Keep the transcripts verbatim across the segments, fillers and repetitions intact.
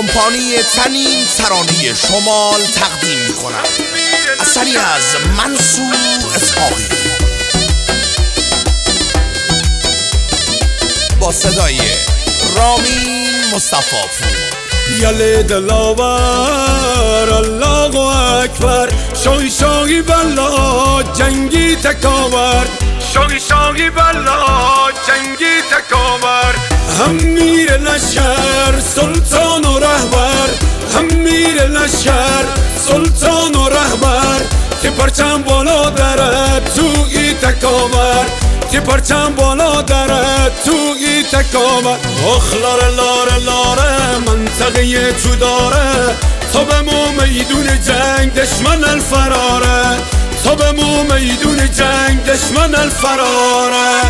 کمپانی تنین ترانه شمال تقدیم می کند اثری از منصور اسحاقی با صدای رامین مصطفی پور. یل دلاور الله اکبر، شوی شوی بلا جنگی تکاور، شوی شوی بلا جنگی تکاور. هم میر لشکر سلطان و رهبر، هم میر لشکر سلطان و رهبر. که پرچم بالا درد توی تکاور، که پرچم بالا درد توی تکاور. آخ لاره لاره لاره منطقه تو داره، تا به مو میدون جنگ دشمن الفراره، تا به مو میدون جنگ دشمن الفراره.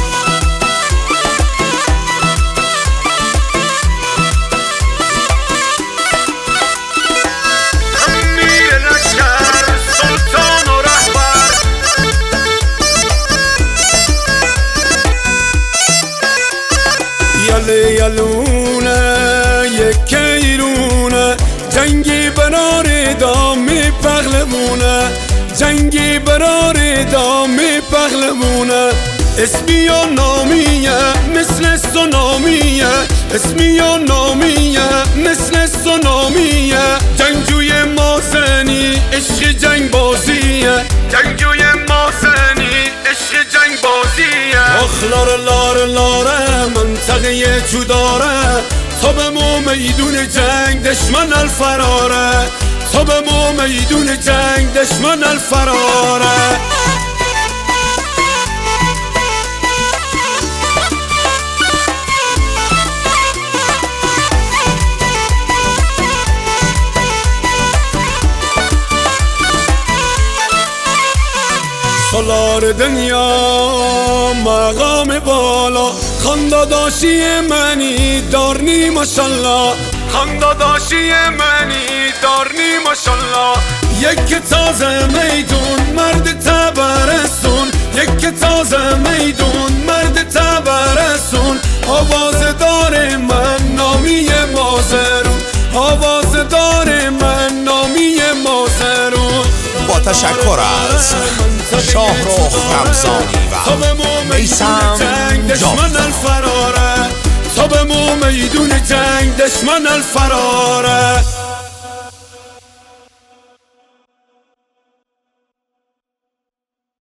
یلی یلونه یک ایرونه، جنگی برار دامی پغلمونه، جنگی برار دامی پغلمونه. اسمی و نامیه مثل سونامیه، اسمی و نامیه مثل سونامیه. جنگجوی ماسنی عشق جنگ بازیه، جنگجوی ماسنی عشق جنگ بازیه. آخ لاره لاره لاره منطقه تو داره، تا به مو میدون جنگ دشمن الفراره، تا به مو میدون جنگ دشمن الفراره. سالار دنیا مقام بالا، خانداداشی منی دارنی ماشالله، خانداداشی منی دارنی ماشالله. یک تازه میدون مرد تبرستون، یک تازه میدون مرد تبرستون. آواز دار من نامی مازرون، آواز دار من نامی مازرون. با تشکر از شاهرخ رمضانی و میثم دشمن الفراره، تا به مو میدون جنگ دشمن الفراره.